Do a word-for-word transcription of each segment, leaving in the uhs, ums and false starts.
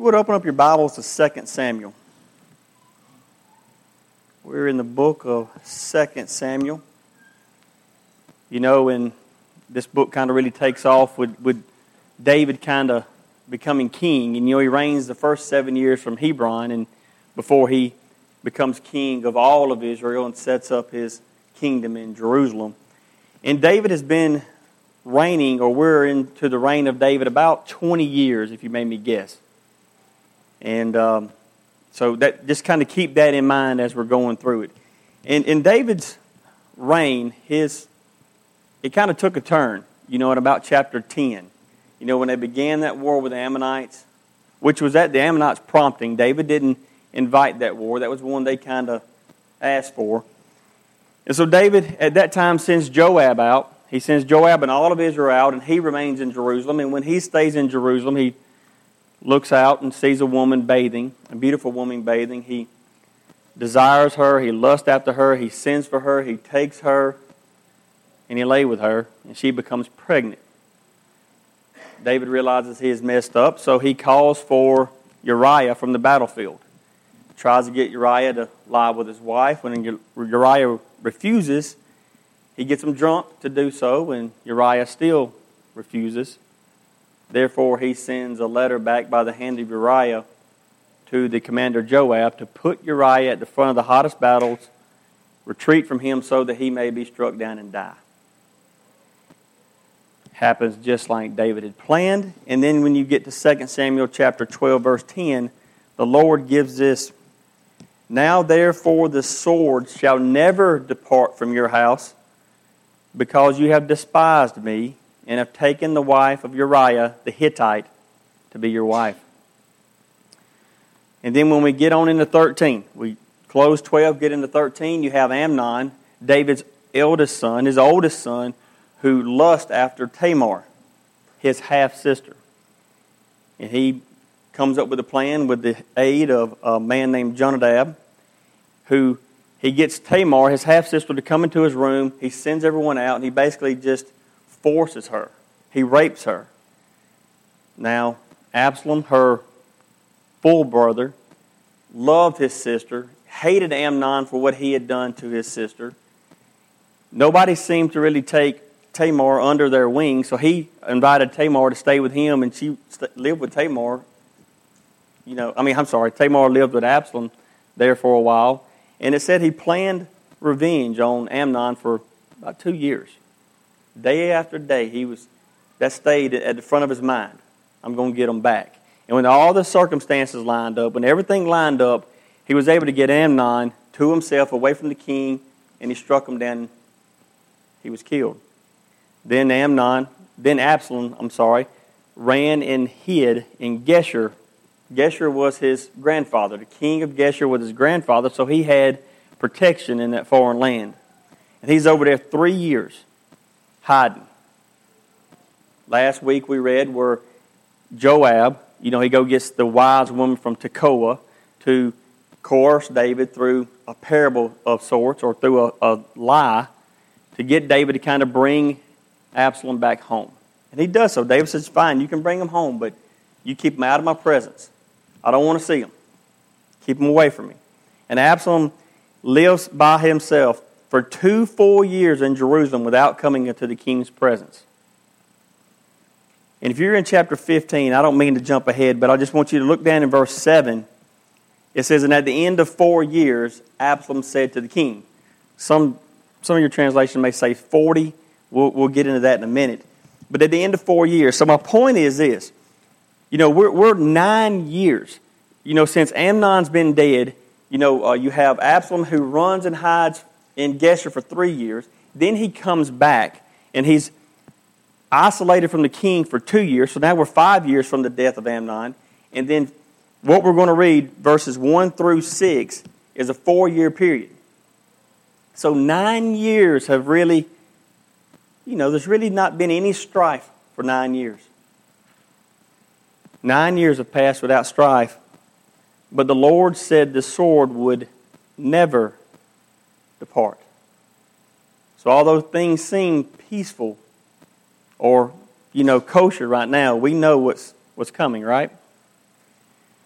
you would open up your Bibles to Second Samuel. We're in the book of Second Samuel. You know, and this book kind of really takes off with, with David kind of becoming king. And you know, he reigns the first seven years from Hebron and before he becomes king of all of Israel and sets up his kingdom in Jerusalem. And David has been reigning, or we're into the reign of David, about twenty years, if you made me guess. And um, so that just kind of keep that in mind as we're going through it. And in David's reign, his it kind of took a turn, you know, at about chapter ten. You know, when they began that war with the Ammonites, which was at the Ammonites' prompting. David didn't invite that war. That was one they kind of asked for. And so David, at that time, sends Joab out. He sends Joab and all of Israel out, and he remains in Jerusalem. And when he stays in Jerusalem, he looks out and sees a woman bathing, a beautiful woman bathing. He desires her. He lusts after her. He sends for her. He takes her, and he lay with her, and she becomes pregnant. David realizes he is messed up, so he calls for Uriah from the battlefield. Tries to get Uriah to lie with his wife. When Uriah refuses, he gets him drunk to do so, and Uriah still refuses. Therefore, he sends a letter back by the hand of Uriah to the commander Joab to put Uriah at the front of the hottest battles, retreat from him so that he may be struck down and die. Happens just like David had planned. And then when you get to Second Samuel chapter twelve, verse ten, the Lord gives this, "Now therefore the sword shall never depart from your house, because you have despised me, and have taken the wife of Uriah the Hittite to be your wife." And then when we get on into thirteen, we close twelve, get into thirteen, you have Amnon, David's eldest son, his oldest son, who lusts after Tamar, his half-sister. And he comes up with a plan with the aid of a man named Jonadab, who he gets Tamar, his half-sister, to come into his room. He sends everyone out, and he basically just forces her. He rapes her. Now, Absalom, her full brother, loved his sister, hated Amnon for what he had done to his sister. Nobody seemed to really take Tamar under their wing, so he invited Tamar to stay with him, and she st- lived with Tamar. You know, I mean, I'm sorry, Tamar lived with Absalom there for a while, and it said he planned revenge on Amnon for about two years. Day after day, he was that stayed at the front of his mind. I'm going to get him back. And when all the circumstances lined up, when everything lined up, he was able to get Amnon to himself, away from the king, and he struck him down. He was killed. Then Amnon, then Absalom, I'm sorry, ran and hid in Geshur. Geshur was his grandfather. The king of Geshur was his grandfather, so he had protection in that foreign land. And he's over there three years, hiding. Last week we read where Joab, you know, he go gets the wise woman from Tekoa to coerce David through a parable of sorts, or through a, a lie, to get David to kind of bring Absalom back home. And he does so. David says, "Fine, you can bring him home, but you keep him out of my presence. I don't want to see him. Keep him away from me." And Absalom lives by himself for two full years in Jerusalem without coming into the king's presence. And if you're in chapter fifteen, I don't mean to jump ahead, but I just want you to look down in verse seven. It says, "And at the end of four years, Absalom said to the king." Some, some of your translation may say forty. We'll, we'll get into that in a minute. But at the end of four years. So my point is this. You know, we're, we're nine years. You know, since Amnon's been dead, you know, uh, you have Absalom who runs and hides in Geshur for three years. Then he comes back, and he's isolated from the king for two years. So now we're five years from the death of Amnon. And then what we're going to read, verses one through six, is a four-year period. So nine years have really... You know, there's really not been any strife for nine years. Nine years have passed without strife, but the Lord said the sword would never depart. So although things seem peaceful or, you know, kosher right now, we know what's what's coming, right?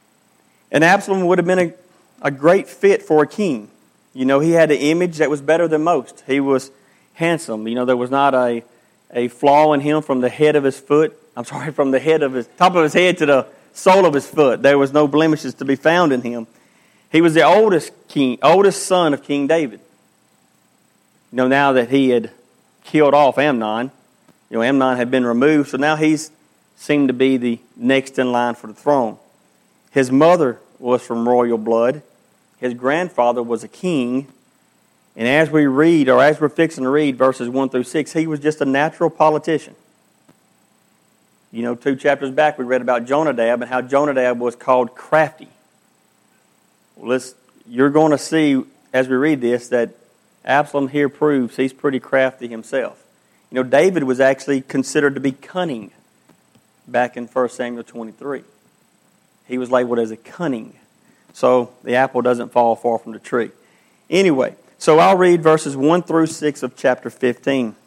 And Absalom would have been a, a great fit for a king. You know, he had an image that was better than most. He was handsome. You know, there was not a, a flaw in him from the head of his foot. I'm sorry, from the head of his, top of his head to the sole of his foot. There was no blemishes to be found in him. He was the oldest king, oldest son of King David. You know, now that he had killed off Amnon, you know, Amnon had been removed, so now he's seemed to be the next in line for the throne. His mother was from royal blood. His grandfather was a king. And as we read, or as we're fixing to read, verses one through six, he was just a natural politician. You know, two chapters back we read about Jonadab and how Jonadab was called crafty. Well, let's, you're going to see, as we read this, that Absalom here proves he's pretty crafty himself. You know, David was actually considered to be cunning back in First Samuel twenty-three. He was labeled as a cunning. So the apple doesn't fall far from the tree. Anyway, so I'll read verses one through six of chapter fifteen.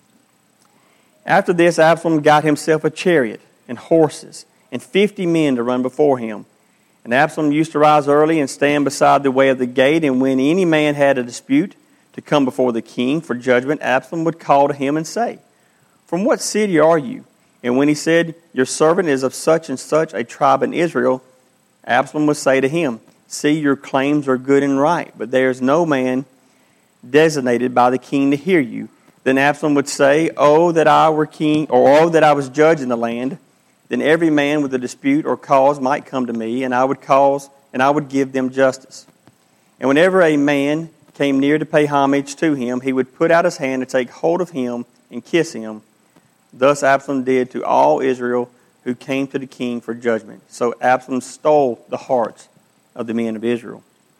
After this, Absalom got himself a chariot and horses and fifty men to run before him. And Absalom used to rise early and stand beside the way of the gate, and when any man had a dispute to come before the king for judgment, Absalom would call to him and say, "From what city are you?" And when he said, "Your servant is of such and such a tribe in Israel," Absalom would say to him, "See, your claims are good and right, but there is no man designated by the king to hear you." Then Absalom would say, "Oh, that I were king, or oh, that I was judge in the land. Then every man with a dispute or cause might come to me, and I would cause, and I would give them justice." And whenever a man came near to pay homage to him, he would put out his hand and take hold of him and kiss him. Thus Absalom did to all Israel who came to the king for judgment. So Absalom stole the hearts of the men of Israel.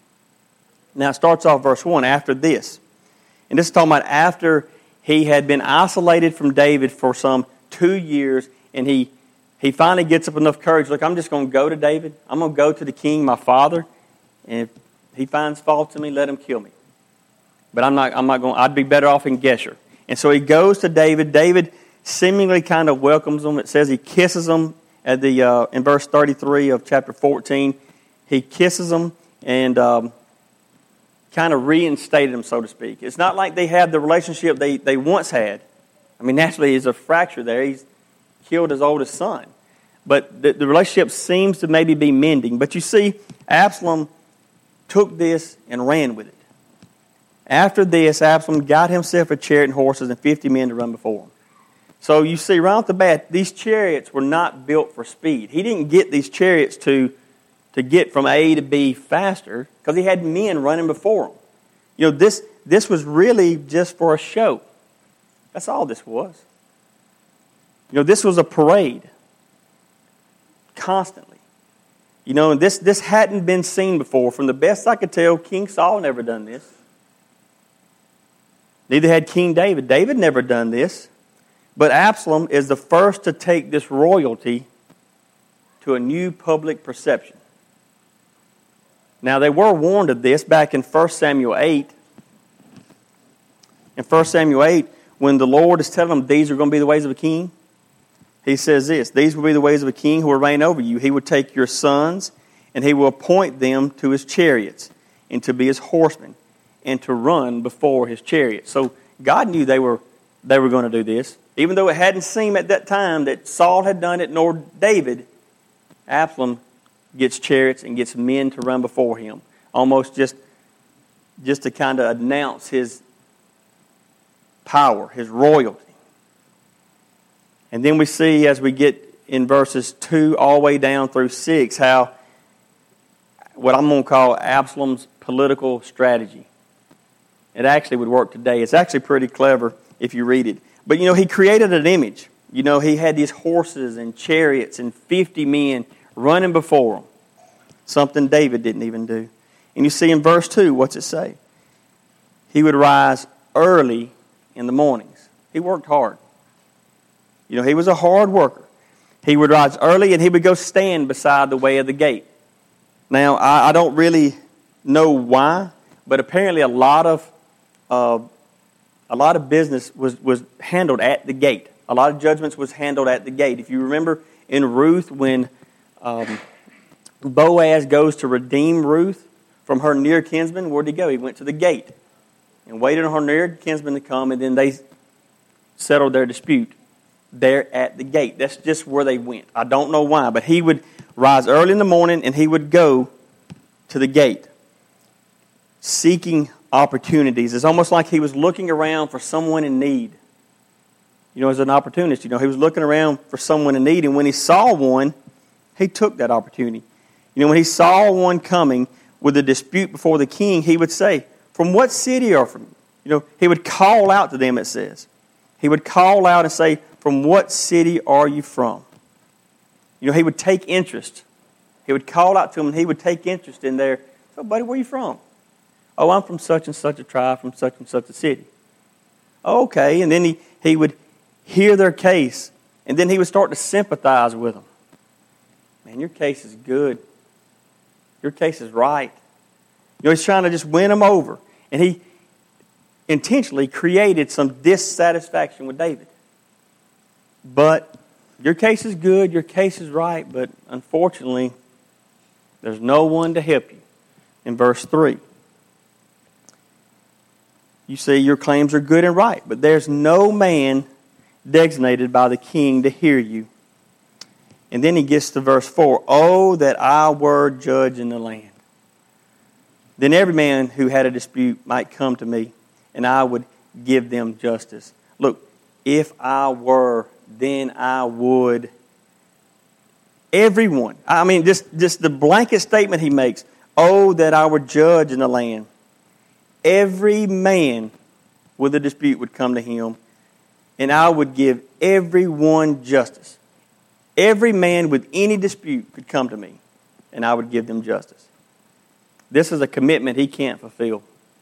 Now it starts off verse one, after this. And this is talking about after he had been isolated from David for some two years, and he, he finally gets up enough courage. Look, I'm just going to go to David. I'm going to go to the king, my father, and if he finds fault in me, let him kill me. But I'm not, I'm not going, I'd be better off in Geshur. And so he goes to David. David seemingly kind of welcomes him. It says he kisses him at the uh, in verse thirty-three of chapter fourteen. He kisses him and um, kind of reinstated him, so to speak. It's not like they had the relationship they, they once had. I mean, naturally, there's a fracture there. He's killed his oldest son. But the, the relationship seems to maybe be mending. But you see, Absalom took this and ran with it. After this, Absalom got himself a chariot and horses and fifty men to run before him. So you see, right off the bat, these chariots were not built for speed. He didn't get these chariots to, to get from A to B faster because he had men running before him. You know, this, this was really just for a show. That's all this was. You know, this was a parade. Constantly. You know, and this, this hadn't been seen before. From the best I could tell, King Saul never done this. Neither had King David. David never done this. But Absalom is the first to take this royalty to a new public perception. Now, they were warned of this back in First Samuel eight. In First Samuel eight, when the Lord is telling them these are going to be the ways of a king, he says this, "These will be the ways of a king who will reign over you. He will take your sons, and he will appoint them to his chariots, and to be his horsemen, and to run before his chariots." So God knew they were they were going to do this. Even though it hadn't seemed at that time that Saul had done it, nor David, Absalom gets chariots and gets men to run before him. Almost just, just to kind of announce his power, his royalty. And then we see as we get in verses two all the way down through six how what I'm going to call Absalom's political strategy. It actually would work today. It's actually pretty clever if you read it. But, you know, he created an image. You know, he had these horses and chariots and fifty men running before him. Something David didn't even do. And you see in verse two, what's it say? He would rise early in the mornings. He worked hard. You know, he was a hard worker. He would rise early and he would go stand beside the way of the gate. Now, I, I don't really know why, but apparently a lot of uh, a lot of business was, was handled at the gate. A lot of judgments was handled at the gate. If you remember in Ruth when um, Boaz goes to redeem Ruth from her near kinsman. Where'd he go? He went to the gate and waited on her near kinsman to come, and then they settled their dispute there at the gate. That's just where they went. I don't know why, but he would rise early in the morning and he would go to the gate, seeking opportunities. It's almost like he was looking around for someone in need. You know, as an opportunist, you know, he was looking around for someone in need, and when he saw one, he took that opportunity. You know, when he saw one coming with a dispute before the king, he would say, "From what city are from?" You know, he would call out to them, it says. He would call out and say, "From what city are you from?" You know, he would take interest. He would call out to them, and he would take interest in their, "So, buddy, where are you from?" "Oh, I'm from such and such a tribe, from such and such a city." "Okay," and then he, he would hear their case, and then he would start to sympathize with them. "Man, your case is good. Your case is right." You know, he's trying to just win them over. And he intentionally created some dissatisfaction with David. But your case is good, your case is right, but unfortunately, there's no one to help you. In verse three, you say your claims are good and right, but there's no man designated by the king to hear you. And then he gets to verse four. "Oh, that I were judge in the land. Then every man who had a dispute might come to me, and I would give them justice." Look, if I were, then I would. Everyone. I mean, just, just the blanket statement he makes. "Oh, that I were judge in the land." Every man with a dispute would come to him, and I would give everyone justice. Every man with any dispute could come to me, and I would give them justice. This is a commitment he can't fulfill.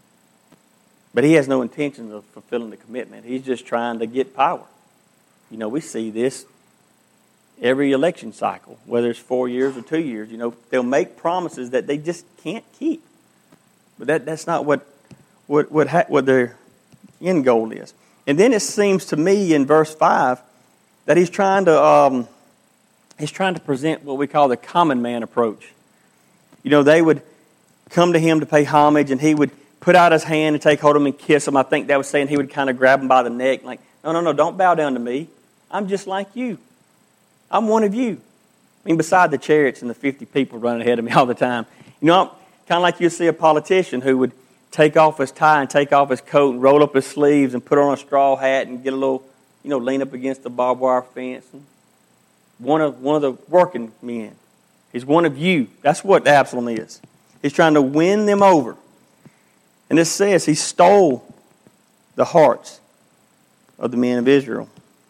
But he has no intention of fulfilling the commitment. He's just trying to get power. You know, we see this every election cycle, whether it's four years or two years. You know, they'll make promises that they just can't keep. But that, that's not what, what, what, ha- what their end goal is. And then it seems to me in verse five that he's trying to... Um, He's trying to present what we call the common man approach. You know, they would come to him to pay homage, and he would put out his hand and take hold of them and kiss them. I think that was saying he would kind of grab them by the neck, like, "No, no, no, don't bow down to me. I'm just like you. I'm one of you." I mean, beside the chariots and the fifty people running ahead of me all the time. You know, kind of like you'd see a politician who would take off his tie and take off his coat and roll up his sleeves and put on a straw hat and get a little, you know, lean up against the barbed wire fence and One of one of the working men. He's one of you. That's what Absalom is. He's trying to win them over. And it says he stole the hearts of the men of Israel.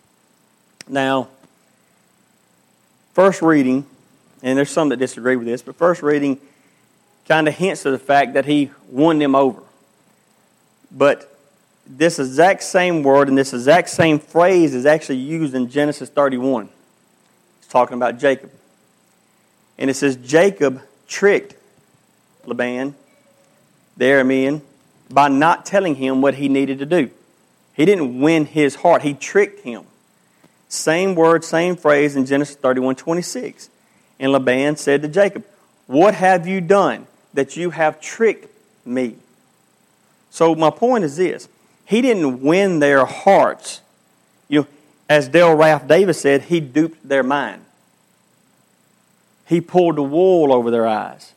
Now, first reading, and there's some that disagree with this, but first reading kind of hints to the fact that he won them over. But this exact same word and this exact same phrase is actually used in Genesis thirty-one. Talking about Jacob. And it says Jacob tricked Laban, the Aramean, by not telling him what he needed to do. He didn't win his heart. He tricked him. Same word, same phrase in Genesis thirty-one twenty-six. And Laban said to Jacob, "What have you done that you have tricked me?" So my point is this. He didn't win their hearts. You know, as Dale Ralph Davis said, he duped their mind. He pulled the wool over their eyes.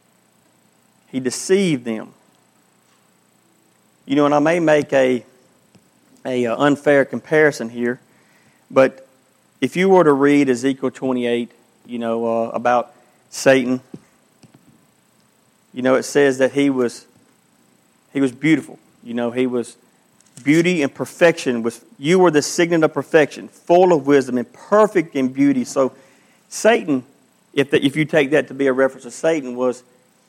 He deceived them. You know, and I may make a, a uh, unfair comparison here, but if you were to read Ezekiel twenty-eight, you know, uh, about Satan, you know, it says that he was he was beautiful. You know, he was beauty and perfection. Was you were the signet of perfection, full of wisdom and perfect in beauty. So Satan, if the, if you take that to be a reference to Satan, was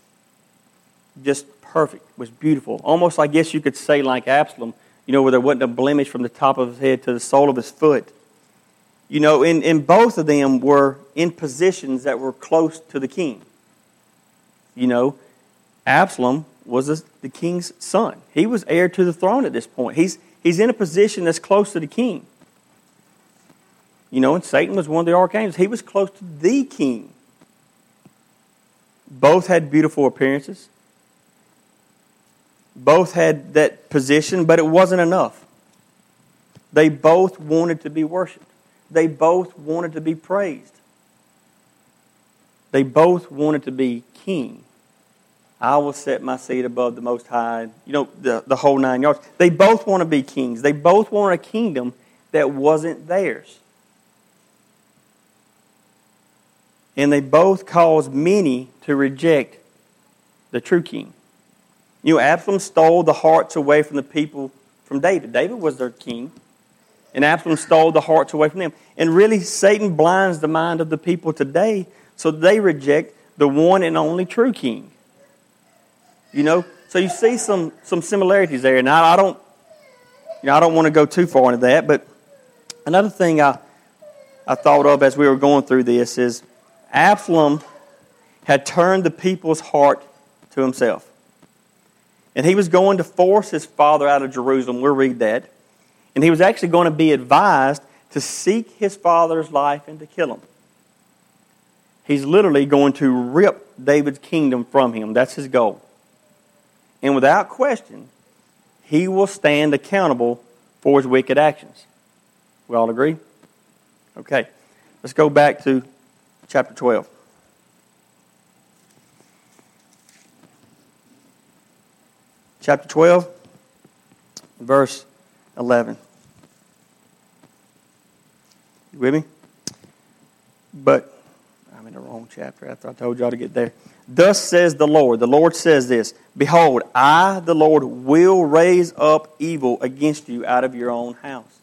just perfect, was beautiful. Almost, I guess you could say, like Absalom, you know, where there wasn't a blemish from the top of his head to the sole of his foot. You know, and, and both of them were in positions that were close to the king. You know, Absalom was a, the king's son. He was heir to the throne at this point. He's he's in a position that's close to the king. You know, and Satan was one of the archangels. He was close to the king. Both had beautiful appearances. Both had that position, but it wasn't enough. They both wanted to be worshipped. They both wanted to be praised. They both wanted to be king. I will set my seat above the Most High. You know, the, the whole nine yards. They both want to be kings. They both want a kingdom that wasn't theirs. And they both caused many to reject the true king. You know, Absalom stole the hearts away from the people from David. David was their king. And Absalom stole the hearts away from them. And really, Satan blinds the mind of the people today so they reject the one and only true king. You know, so you see some, some similarities there. Now, I don't, you know, I don't want to go too far into that, but another thing I, I thought of as we were going through this is Absalom had turned the people's heart to himself. And he was going to force his father out of Jerusalem. We'll read that. And he was actually going to be advised to seek his father's life and to kill him. He's literally going to rip David's kingdom from him. That's his goal. And without question, he will stand accountable for his wicked actions. We all agree? Okay. Let's go back to chapter twelve. Chapter twelve, verse eleven. You with me? But I'm in the wrong chapter after I told y'all to get there. Thus says the Lord. The Lord says this. Behold, I, the Lord, will raise up evil against you out of your own house.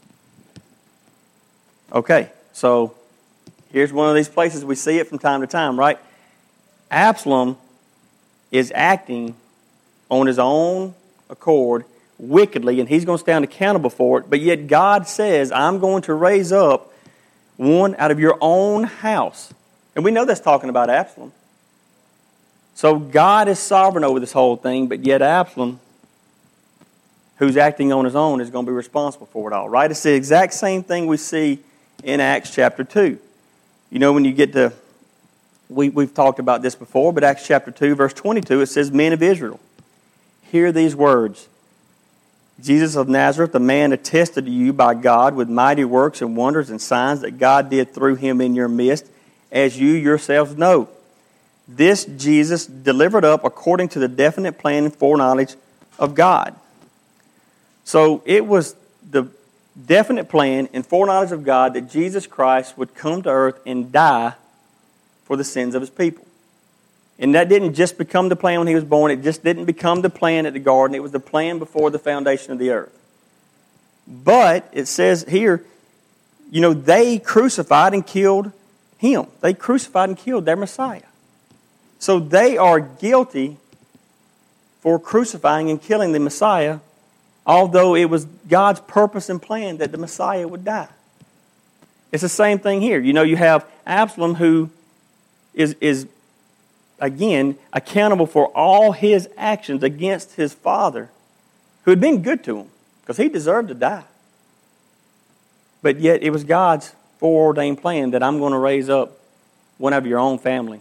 Okay, so here's one of these places we see it from time to time, right? Absalom is acting on his own accord wickedly, and he's going to stand accountable for it. But yet God says, I'm going to raise up one out of your own house. And we know that's talking about Absalom. So God is sovereign over this whole thing, but yet Absalom, who's acting on his own, is going to be responsible for it all, right? It's the exact same thing we see in Acts chapter two. You know, when you get to, we, we've talked about this before, but Acts chapter two, verse twenty-two, it says, Men of Israel, hear these words. Jesus of Nazareth, a man attested to you by God with mighty works and wonders and signs that God did through him in your midst, as you yourselves know. This Jesus delivered up according to the definite plan and foreknowledge of God. So it was the definite plan and foreknowledge of God that Jesus Christ would come to earth and die for the sins of his people. And that didn't just become the plan when he was born. It just didn't become the plan at the garden. It was the plan before the foundation of the earth. But it says here, you know, they crucified and killed him. They crucified and killed their Messiah. So they are guilty for crucifying and killing the Messiah, although it was God's purpose and plan that the Messiah would die. It's the same thing here. You know, you have Absalom who is, is again, accountable for all his actions against his father, who had been good to him, because he deserved to die. But yet it was God's foreordained plan that I'm going to raise up one of your own family.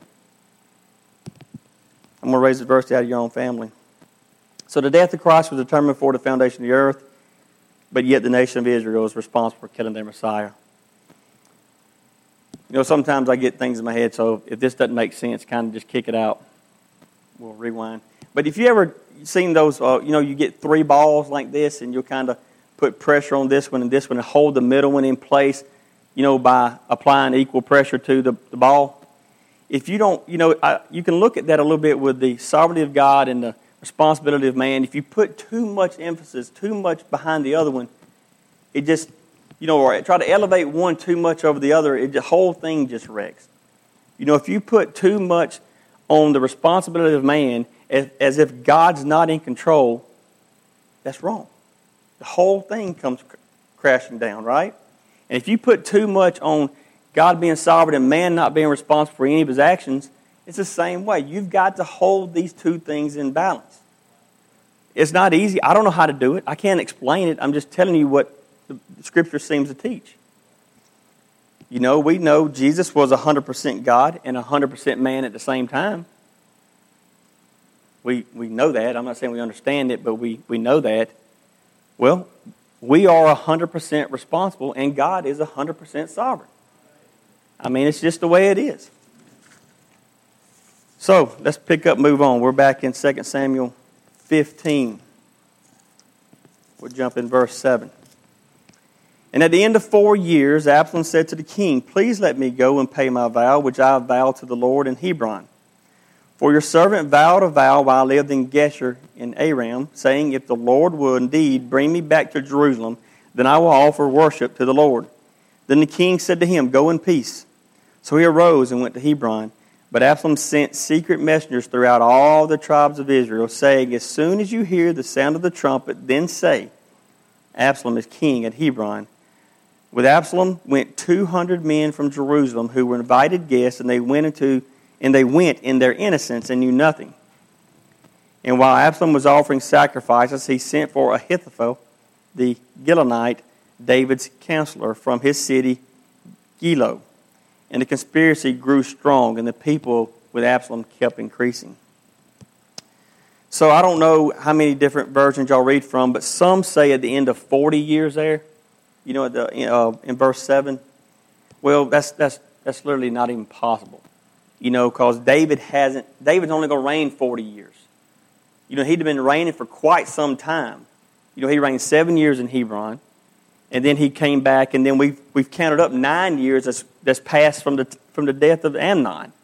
I'm going to raise adversity out of your own family. So the death of Christ was determined before the foundation of the earth, but yet the nation of Israel is responsible for killing their Messiah. You know, sometimes I get things in my head, so if this doesn't make sense, kind of just kick it out. We'll rewind. But if you ever seen those, uh, you know, you get three balls like this, and you'll kind of put pressure on this one and this one and hold the middle one in place, you know, by applying equal pressure to the, the ball. If you don't, you know, I, you can look at that a little bit with the sovereignty of God and the responsibility of man. If you put too much emphasis, too much behind the other one, it just, you know, or try to elevate one too much over the other, it, the whole thing just wrecks. You know, if you put too much on the responsibility of man as, as if God's not in control, that's wrong. The whole thing comes cr- crashing down, right? And if you put too much on God being sovereign and man not being responsible for any of his actions, it's the same way. You've got to hold these two things in balance. It's not easy. I don't know how to do it. I can't explain it. I'm just telling you what the Scripture seems to teach. You know, we know Jesus was one hundred percent God and one hundred percent man at the same time. We, we know that. I'm not saying we understand it, but we, we know that. Well, we are one hundred percent responsible, and God is one hundred percent sovereign. I mean, it's just the way it is. So, let's pick up, move on. We're back in Second Samuel fifteen. We'll jump in verse seven. And at the end of four years, Absalom said to the king, "Please let me go and pay my vow, which I have vowed to the Lord in Hebron. For your servant vowed a vow while I lived in Geshur in Aram, saying, if the Lord will indeed bring me back to Jerusalem, then I will offer worship to the Lord." Then the king said to him, "Go in peace." So he arose and went to Hebron. But Absalom sent secret messengers throughout all the tribes of Israel, saying, "As soon as you hear the sound of the trumpet, then say, Absalom is king at Hebron." With Absalom went two hundred men from Jerusalem who were invited guests, and they went into and they went in their innocence and knew nothing. And while Absalom was offering sacrifices, he sent for Ahithophel, the Gilonite, David's counselor, from his city Gilo. And the conspiracy grew strong, and the people with Absalom kept increasing. So I don't know how many different versions y'all read from, but some say at the end of forty years there, you know, at the, uh, in verse seven. Well, that's that's that's literally not even possible. You know, because David hasn't, David's only going to reign forty years. You know, he'd have been reigning for quite some time. You know, he reigned seven years in Hebron, and then he came back, and then we've we've counted up nine years that's that's passed from the from the death of Amnon.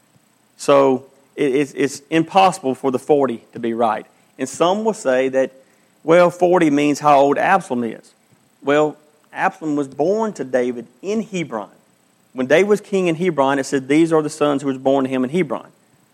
So it, it's it's impossible for the forty to be right. And some will say that, well, forty means how old Absalom is. Well, Absalom was born to David in Hebron. When David was king in Hebron, it said these are the sons who was born to him in Hebron.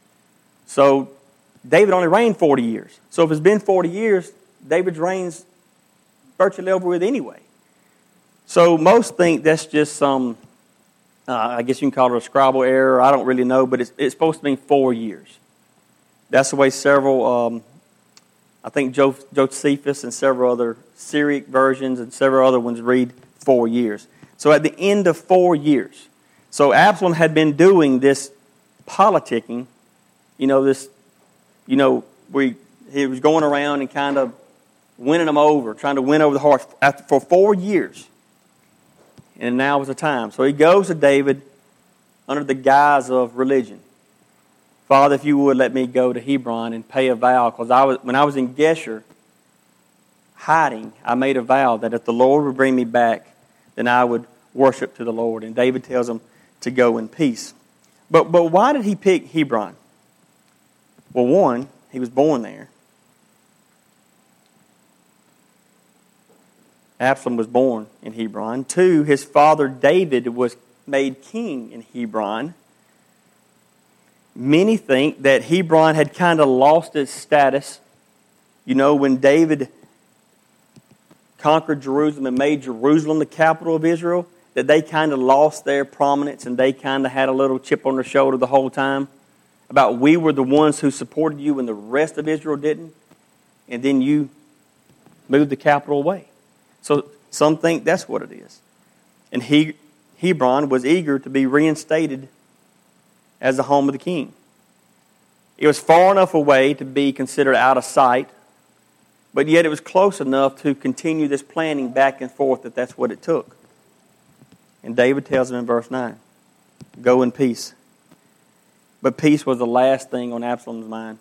So David only reigned forty years. So if it's been forty years, David's reign's virtually over with anyway. So most think that's just some, uh, I guess you can call it a scribal error. I don't really know, but it's, it's supposed to mean four years. That's the way several, um, I think jo- Josephus and several other Syriac versions and several other ones read four years. So at the end of four years. So Absalom had been doing this politicking, you know, this, you know, we he was going around and kind of winning them over, trying to win over the hearts after, for four years. And now was the time. So he goes to David under the guise of religion. "Father, if you would let me go to Hebron and pay a vow, because I was when I was in Geshur hiding, I made a vow that if the Lord would bring me back, then I would worship to the Lord." And David tells him to go in peace. But but why did he pick Hebron? Well, one, he was born there. Absalom was born in Hebron. Two, his father David was made king in Hebron. Many think that Hebron had kind of lost its status. You know, when David conquered Jerusalem and made Jerusalem the capital of Israel, that they kind of lost their prominence and they kind of had a little chip on their shoulder the whole time about we were the ones who supported you when the rest of Israel didn't, and then you moved the capital away. So some think that's what it is. And he, Hebron was eager to be reinstated as the home of the king. It was far enough away to be considered out of sight, but yet it was close enough to continue this planning back and forth that that's what it took. And David tells him in verse nine, "Go in peace." But peace was the last thing on Absalom's mind.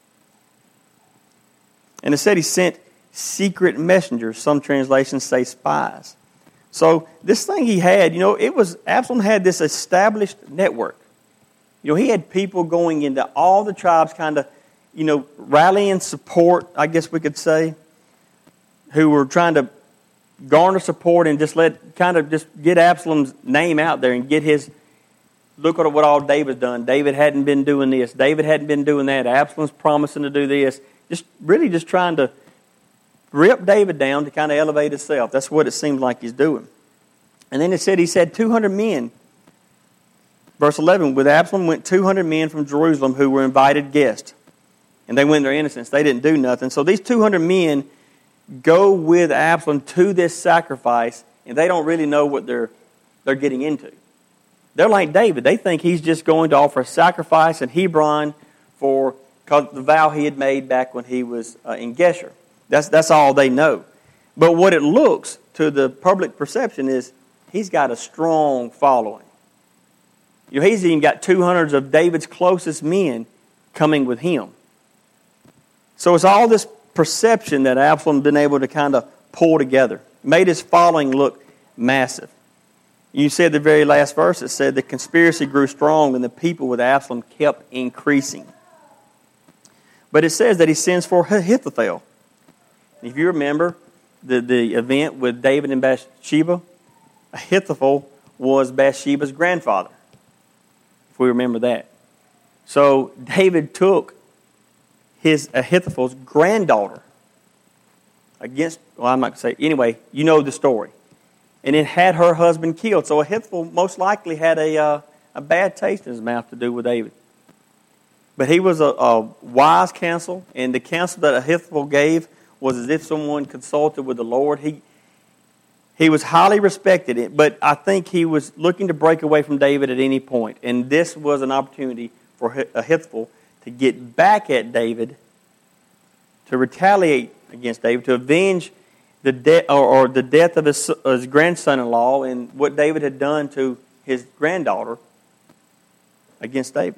And it said he sent secret messengers. Some translations say spies. So this thing he had, you know, it was, Absalom had this established network. You know, he had people going into all the tribes kind of, you know, rallying support, I guess we could say, who were trying to garner support and just let, kind of just get Absalom's name out there and get his, look at what all David's done. David hadn't been doing this. David hadn't been doing that. Absalom's promising to do this. Just really just trying to rip David down to kind of elevate himself. That's what it seems like he's doing. And then it said he said two hundred men. Verse eleven, with Absalom went two hundred men from Jerusalem who were invited guests. And they went in their innocence. They didn't do nothing. So these two hundred men go with Absalom to this sacrifice, and they don't really know what they're they're getting into. They're like David. They think he's just going to offer a sacrifice in Hebron for because the vow he had made back when he was uh, in Geshur. That's, that's all they know. But what it looks to the public perception is he's got a strong following. You know, he's even got two hundred of David's closest men coming with him. So it's all this perception that Absalom been able to kind of pull together. Made his following look massive. You said the very last verse, it said the conspiracy grew strong and the people with Absalom kept increasing. But it says that he sends for Ahithophel. If you remember the, the event with David and Bathsheba, Ahithophel was Bathsheba's grandfather, if we remember that. So David took his Ahithophel's granddaughter against, well, I'm not going to say, anyway, you know the story. And it had her husband killed. So Ahithophel most likely had a, uh, a bad taste in his mouth to do with David. But he was a, a wise counsel, and the counsel that Ahithophel gave was as if someone consulted with the Lord. He he was highly respected, but I think he was looking to break away from David at any point. And this was an opportunity for Ahithophel to get back at David, to retaliate against David, to avenge the death or, or the death of his, his grandson-in-law and what David had done to his granddaughter against David,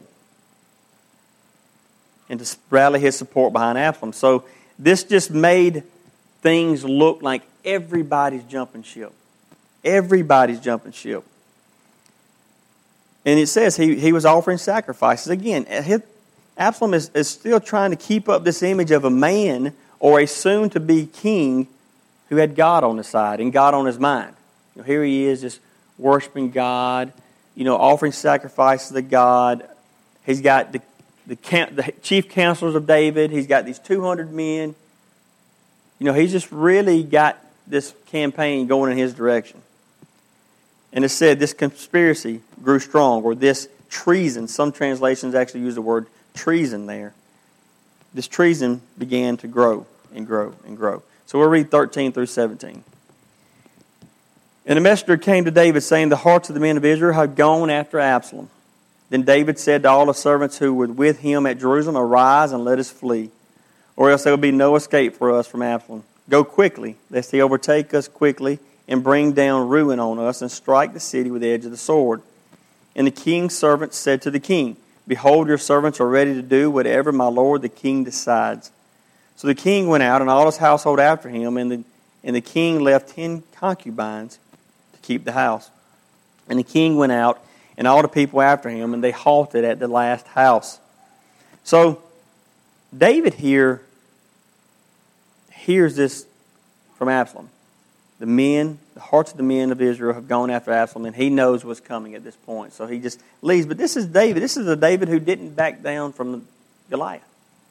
and to rally his support behind Absalom. So this just made things look like everybody's jumping ship. Everybody's jumping ship. And it says he, he was offering sacrifices. Again, Absalom is, is still trying to keep up this image of a man or a soon-to-be king who had God on his side and God on his mind. You know, here he is just worshiping God, you know, offering sacrifices to God. He's got the, the, the chief counselors of David. He's got these two hundred men. You know, he's just really got this campaign going in his direction. And it said this conspiracy grew strong, or this treason. Some translations actually use the word treason there. This treason began to grow and grow and grow. So we'll read thirteen through seventeen. And a messenger came to David, saying, the hearts of the men of Israel have gone after Absalom. Then David said to all the servants who were with him at Jerusalem, arise and let us flee, or else there will be no escape for us from Absalom. Go quickly, lest he overtake us quickly and bring down ruin on us and strike the city with the edge of the sword. And the king's servants said to the king, behold, your servants are ready to do whatever my lord the king decides. So the king went out, and all his household after him, and the, and the king left ten concubines to keep the house. And the king went out, and all the people after him, and they halted at the last house. So David here hears this from Absalom. The men, the hearts of the men of Israel have gone after Absalom, and he knows what's coming at this point. So he just leaves. But this is David. This is a David who didn't back down from Goliath.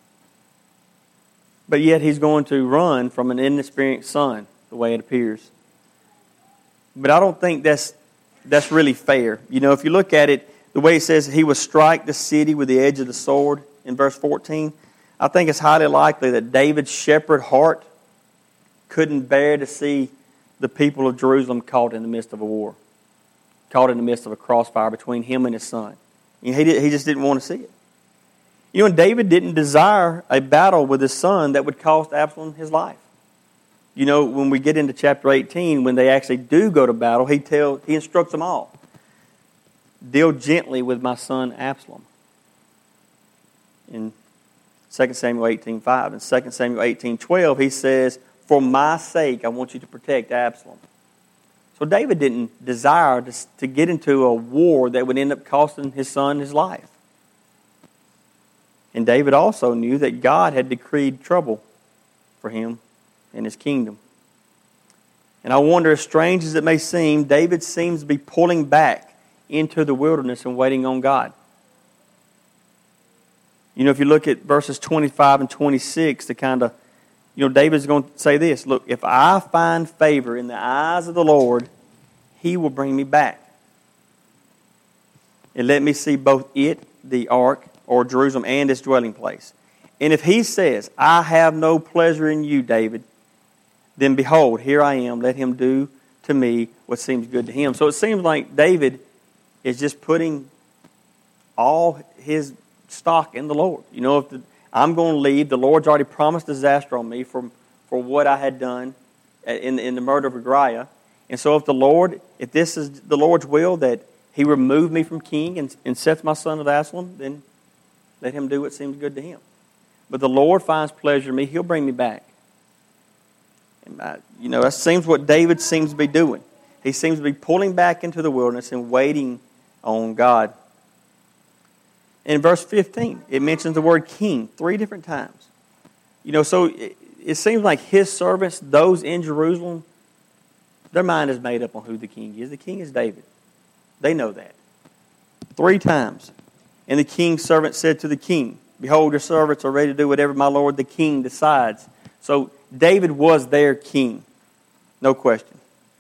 But yet he's going to run from an inexperienced son, the way it appears. But I don't think that's that's really fair. You know, if you look at it, the way it says he will strike the city with the edge of the sword in verse fourteen, I think it's highly likely that David's shepherd heart couldn't bear to see the people of Jerusalem caught in the midst of a war, caught in the midst of a crossfire between him and his son. You know, he, did, he just didn't want to see it. You know, and David didn't desire a battle with his son that would cost Absalom his life. You know, when we get into chapter eighteen, when they actually do go to battle, he tells, he instructs them all, deal gently with my son Absalom. In Second Samuel eighteen five and Second Samuel eighteen twelve, he says, for my sake, I want you to protect Absalom. So David didn't desire to, to get into a war that would end up costing his son his life. And David also knew that God had decreed trouble for him and his kingdom. And I wonder, as strange as it may seem, David seems to be pulling back into the wilderness and waiting on God. You know, if you look at verses twenty-five and twenty-six, the kind of, you know, David's going to say this, look, if I find favor in the eyes of the Lord, he will bring me back. And let me see both it, the ark, or Jerusalem, and its dwelling place. And if he says, I have no pleasure in you, David, then behold, here I am, let him do to me what seems good to him. So it seems like David is just putting all his stock in the Lord. You know, if the I'm going to leave. The Lord's already promised disaster on me for, for what I had done in, in the murder of Uriah. And so if the Lord, if this is the Lord's will that He remove me from king and, and sets my son Absalom, then let him do what seems good to him. But the Lord finds pleasure in me. He'll bring me back. And I, you know, that seems what David seems to be doing. He seems to be pulling back into the wilderness and waiting on God. In verse fifteen, it mentions the word king three different times. You know, so it, it seems like his servants, those in Jerusalem, their mind is made up on who the king is. The king is David. They know that. Three times. And the king's servant said to the king, behold, your servants are ready to do whatever my lord the king decides. So David was their king. No question.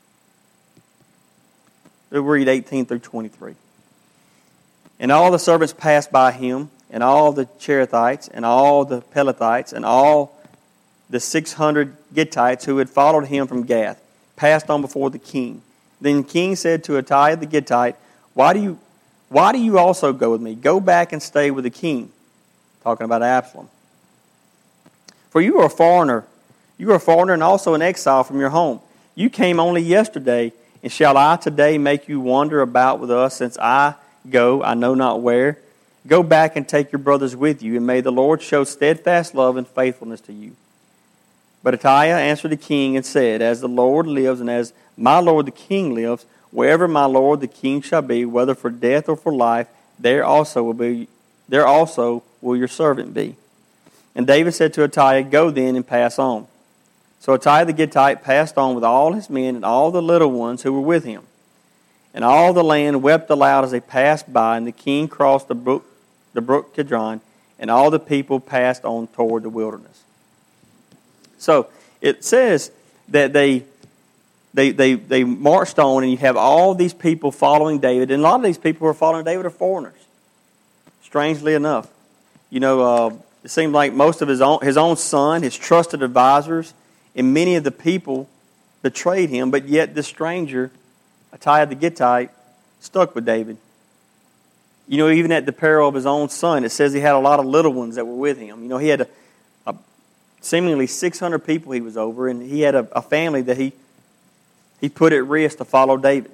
We'll read eighteen through twenty-three. And all the servants passed by him, and all the Cherethites, and all the Pelethites, and all the six hundred Gittites who had followed him from Gath, passed on before the king. Then the king said to Attai the Gittite, Why do you why do you also go with me? Go back and stay with the king. Talking about Absalom. For you are a foreigner. You are a foreigner and also an exile from your home. You came only yesterday, and shall I today make you wander about with us, since I go, I know not where? Go back and take your brothers with you, and may the Lord show steadfast love and faithfulness to you. But Attai answered the king and said, As the Lord lives, and as my lord the king lives, wherever my lord the king shall be, whether for death or for life, there also will be there also will your servant be. And David said to Attai, Go then and pass on. So Attai the Gittite passed on with all his men and all the little ones who were with him. And all the land wept aloud as they passed by, and the king crossed the brook, the brook Kidron, and all the people passed on toward the wilderness. So it says that they they they they marched on, and you have all these people following David, and a lot of these people who are following David are foreigners. Strangely enough, you know, uh, it seemed like most of his own his own son, his trusted advisors, and many of the people betrayed him, but yet this stranger, Attai the Gittite, stuck with David. You know, even at the peril of his own son, it says he had a lot of little ones that were with him. You know, he had a, a seemingly six hundred people he was over, and he had a, a family that he he put at risk to follow David.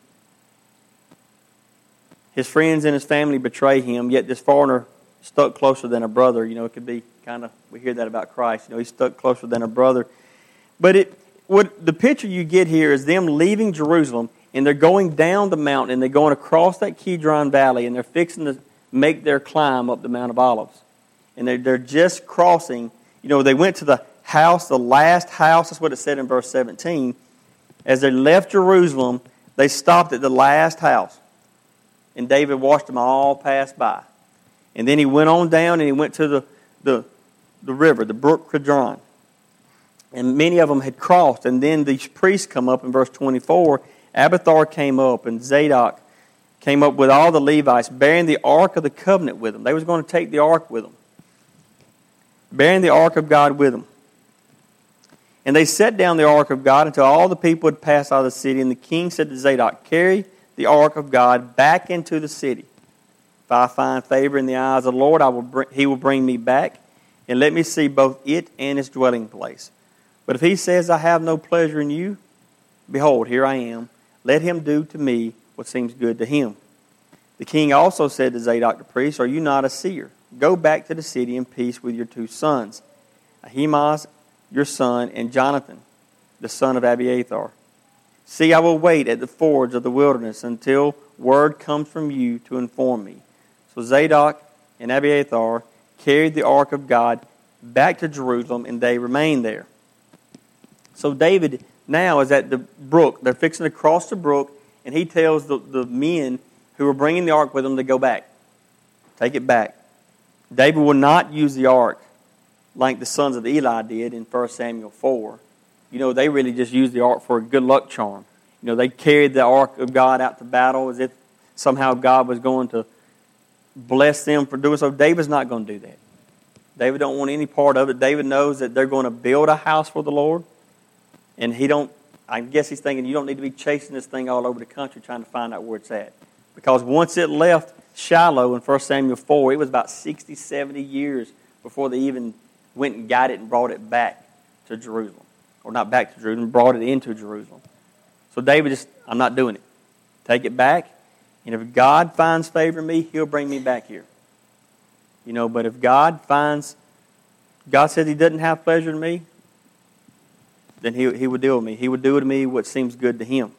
His friends and his family betrayed him, yet this foreigner stuck closer than a brother. You know, it could be kind of, we hear that about Christ. You know, he stuck closer than a brother. But it, what the picture you get here is them leaving Jerusalem, and they're going down the mountain, and they're going across that Kidron Valley, and they're fixing to make their climb up the Mount of Olives. And they're, they're just crossing. You know, they went to the house, the last house, that's what it said in verse seventeen. As they left Jerusalem, they stopped at the last house. And David watched them all pass by. And then he went on down, and he went to the, the, the river, the brook Kidron. And many of them had crossed. And then these priests come up in verse twenty-four. Abiathar came up, and Zadok came up with all the Levites, bearing the ark of the covenant with them. They was going to take the ark with them. Bearing the ark of God with them. And they set down the ark of God until all the people had passed out of the city. And the king said to Zadok, Carry the ark of God back into the city. If I find favor in the eyes of the Lord, I will bring, he will bring me back, and let me see both it and its dwelling place. But if he says, I have no pleasure in you, behold, here I am. Let him do to me what seems good to him. The king also said to Zadok the priest, Are you not a seer? Go back to the city in peace with your two sons, Ahimaaz, your son, and Jonathan, the son of Abiathar. See, I will wait at the fords of the wilderness until word comes from you to inform me. So Zadok and Abiathar carried the ark of God back to Jerusalem, and they remained there. So David now is at the brook. They're fixing to cross the brook, and he tells the, the men who are bringing the ark with them to go back. Take it back. David will not use the ark like the sons of Eli did in First Samuel four. You know, they really just used the ark for a good luck charm. You know, they carried the ark of God out to battle as if somehow God was going to bless them for doing so. David's not going to do that. David don't want any part of it. David knows that they're going to build a house for the Lord. And he don't, I guess he's thinking, you don't need to be chasing this thing all over the country trying to find out where it's at. Because once it left Shiloh in First Samuel four, it was about sixty, seventy years before they even went and got it and brought it back to Jerusalem. Or not back to Jerusalem, brought it into Jerusalem. So David just, I'm not doing it. Take it back, and if God finds favor in me, He'll bring me back here. You know, but if God finds, God says He doesn't have pleasure in me, then He, he would deal with me. He would do to me what seems good to Him.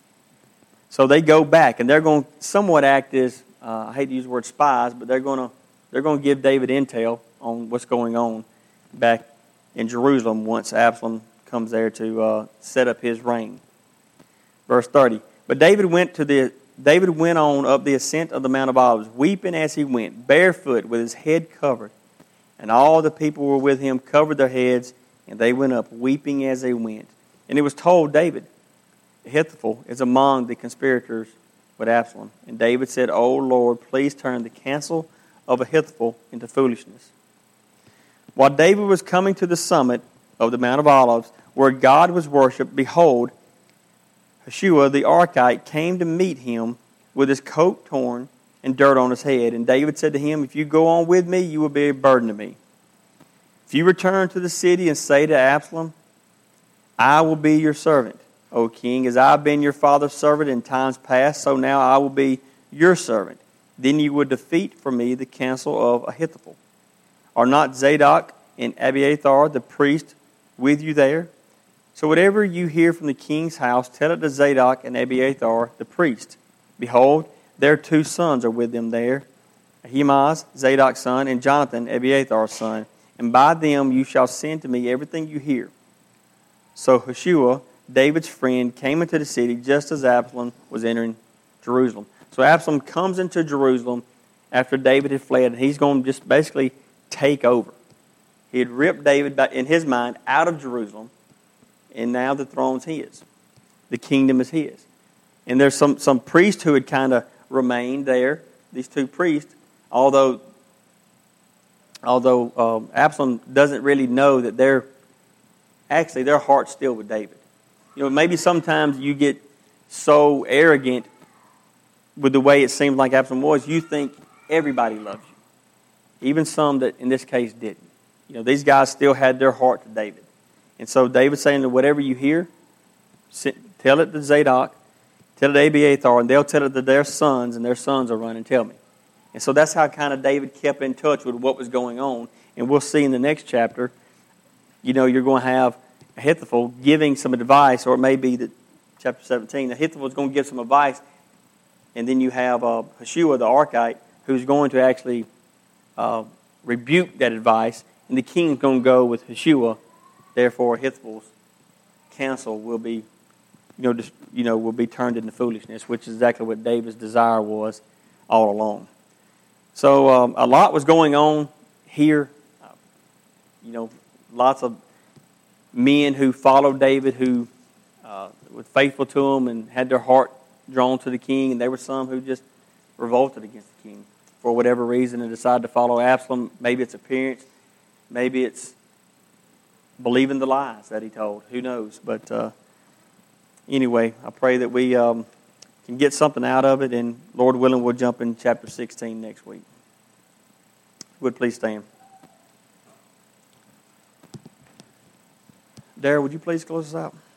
So they go back, and they're going to somewhat act as, uh, I hate to use the word spies, but they're going to they're going to give David intel on what's going on back in Jerusalem once Absalom comes there to uh, set up his reign. Verse thirty. But David went to the David went on up the ascent of the Mount of Olives, weeping as he went, barefoot, with his head covered. And all the people were with him, covered their heads, and they went up, weeping as they went. And it was told David, Ahithophel is among the conspirators with Absalom. And David said, O Lord, please turn the counsel of Ahithophel into foolishness. While David was coming to the summit of the Mount of Olives, where God was worshipped, behold, Hoshea the Archite came to meet him with his coat torn and dirt on his head. And David said to him, If you go on with me, you will be a burden to me. If you return to the city and say to Absalom, I will be your servant, O king, as I have been your father's servant in times past, so now I will be your servant. Then you will defeat for me the counsel of Ahithophel. Are not Zadok and Abiathar the priest with you there? So whatever you hear from the king's house, tell it to Zadok and Abiathar the priest. Behold, their two sons are with them there, Ahimaaz, Zadok's son, and Jonathan, Abiathar's son. And by them you shall send to me everything you hear. So Hoshea, David's friend, came into the city just as Absalom was entering Jerusalem. So Absalom comes into Jerusalem after David had fled, and he's going to just basically take over. He had ripped David, in his mind, out of Jerusalem, and now the throne's his. The kingdom is his. And there's some, some priests who had kind of remained there, these two priests, although although um, Absalom doesn't really know that they're, actually their heart's still with David. You know, maybe sometimes you get so arrogant with the way it seems like Absalom was, you think everybody loves you. Even some that in this case didn't. You know, these guys still had their heart to David. And so David's saying that whatever you hear, tell it to Zadok, tell it to Abiathar, and they'll tell it to their sons, and their sons will run and tell me. And so that's how kind of David kept in touch with what was going on. And we'll see in the next chapter, you know, you're going to have Ahithophel giving some advice, or it may be that chapter seventeen, Ahithophel is going to give some advice, and then you have uh, Hoshea the Archite, who's going to actually uh, rebuke that advice, and the king's going to go with Hoshea. Therefore, Ahithophel's counsel will be, you know, just, you know, will be turned into foolishness, which is exactly what David's desire was all along. So um, a lot was going on here. Uh, you know, lots of men who followed David, who uh, were faithful to him and had their heart drawn to the king, and there were some who just revolted against the king for whatever reason and decided to follow Absalom. Maybe it's appearance, maybe it's believing the lies that he told. Who knows? But uh, anyway, I pray that we um, can get something out of it, and Lord willing, we'll jump in chapter sixteen next week. Would please stand. Darrell, would you please close us out?